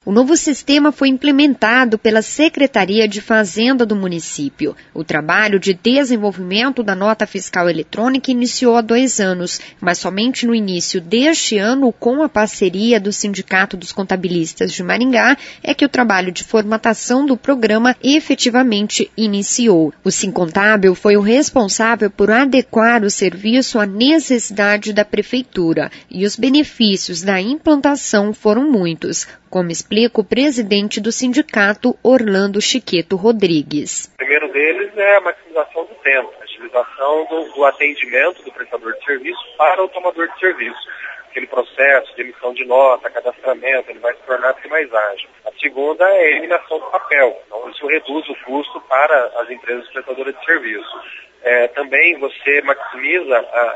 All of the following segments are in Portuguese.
O novo sistema foi implementado pela Secretaria de Fazenda do município. O trabalho de desenvolvimento da nota fiscal eletrônica iniciou há 2 anos, mas somente no início deste ano, com a parceria do Sindicato dos Contabilistas de Maringá, é que o trabalho de formatação do programa efetivamente iniciou. O Sincontábil foi o responsável por adequar o serviço à necessidade da Prefeitura, e os benefícios da implantação foram muitos, como explica o presidente do sindicato, Orlando Chiqueto Rodrigues. O primeiro deles é a maximização do tempo, a agilização do atendimento do prestador de serviço para o tomador de serviço. Aquele processo de emissão de nota, cadastramento, ele vai se tornar mais ágil. A segunda é a eliminação do papel, então isso reduz o custo para as empresas prestadoras de serviço. Também você maximiza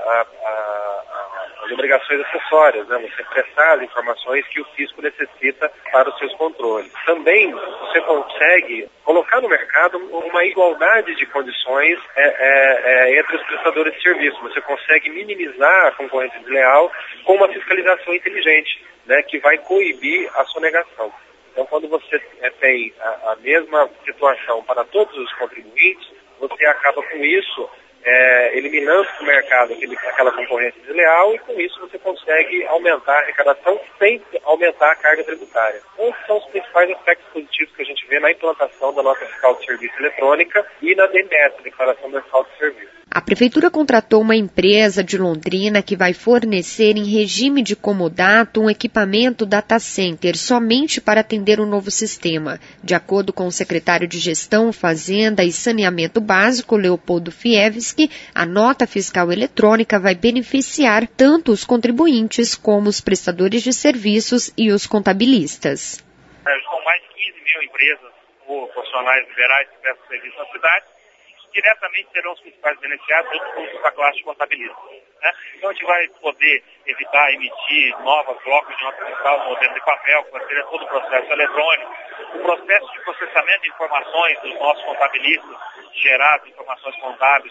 as obrigações acessórias, né? Você prestar as informações que o fisco necessita para os seus controles. Também você consegue colocar no mercado uma igualdade de condições entre os prestadores de serviço. Você consegue minimizar a concorrência desleal com uma fiscalização inteligente, né? Que vai coibir a sonegação. Então, quando você tem a mesma situação para todos os contribuintes, você acaba com isso eliminando do mercado aquela concorrência desleal e com isso você consegue aumentar a arrecadação sem aumentar a carga tributária. Então, esses são os principais aspectos positivos que a gente vê na implantação da nota fiscal de serviço eletrônica e na DMS, Declaração Mensal de Serviço. A Prefeitura contratou uma empresa de Londrina que vai fornecer em regime de comodato um equipamento data center somente para atender o novo sistema. De acordo com o secretário de Gestão, Fazenda e Saneamento Básico, Leopoldo Fievski, a nota fiscal eletrônica vai beneficiar tanto os contribuintes como os prestadores de serviços e os contabilistas. São mais de 15 mil empresas ou profissionais liberais que prestam serviço na cidade, diretamente serão os principais beneficiados junto com a classe de contabilistas. Né? Então a gente vai poder evitar emitir novos blocos de nota fiscal no modelo de papel, que vai ser todo o processo eletrônico. O processo de processamento de informações dos nossos contabilistas, gerar informações contábeis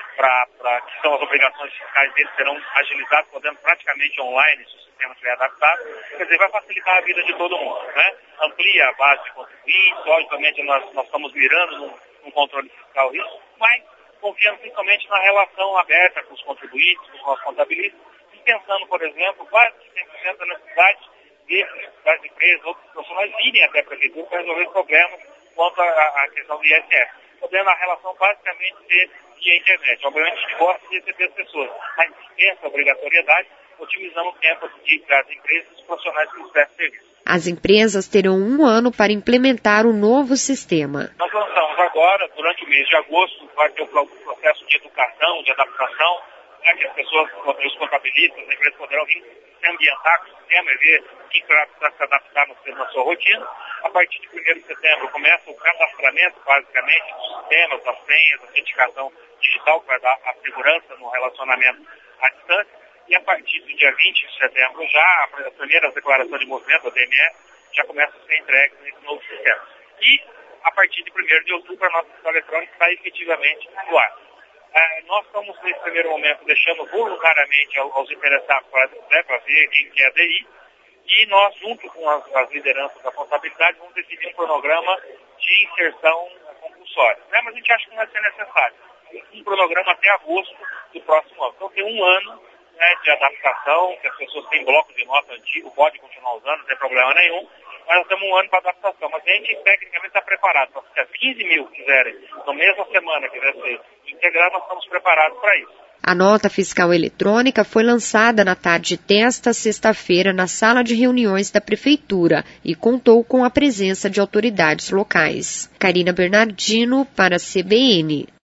que são as obrigações fiscais deles, serão agilizados, podendo praticamente online, se o sistema estiver adaptado. Quer dizer, vai facilitar a vida de todo mundo. Né? Amplia a base de contribuintes, logicamente nós estamos mirando num controle fiscal isso, mas confiando principalmente na relação aberta com os contribuintes, com os nossos contabilistas, e pensando, por exemplo, quase 100% da necessidade das empresas, outros profissionais irem até a Prefeitura para resolver problemas quanto à questão do ISS. Podendo a relação basicamente ser via internet. Obviamente a gente gosta de receber as pessoas, mas sem essa obrigatoriedade, otimizamos o tempo das empresas e dos profissionais que nos prestam serviço. As empresas terão 1 ano para implementar o novo sistema. Nós lançamos agora, durante o mês de agosto, vai ter o processo de educação, de adaptação, né, que as pessoas, os contabilistas, as empresas poderão vir se ambientar com o sistema e ver o que para se adaptar na sua rotina. A partir de 1º de setembro começa o cadastramento, basicamente, dos sistemas, das senhas, da autenticação digital, que vai dar a segurança no relacionamento à distância. E a partir do dia 20 de setembro, já as primeiras declarações de movimento, a DMS, já começam a ser entregues nesse novo sistema. E a partir de 1º de outubro, a nossa fiscal eletrônica está efetivamente no ar. Nós estamos, nesse primeiro momento, deixando voluntariamente aos interessados para ver quem quer aderir. E nós, junto com as lideranças da contabilidade, vamos decidir um cronograma de inserção compulsória. Né? Mas a gente acha que não vai ser necessário. Um cronograma até agosto do próximo ano. Então tem 1 ano de adaptação, que as pessoas têm bloco de nota antigo, pode continuar usando, não tem problema nenhum, mas nós temos 1 ano para adaptação. Mas a gente tecnicamente está preparado. Se as 15 mil quiserem, na mesma semana, quiser ser integrado, nós estamos preparados para isso. A nota fiscal eletrônica foi lançada na tarde desta sexta-feira na sala de reuniões da Prefeitura e contou com a presença de autoridades locais. Karina Bernardino para a CBN.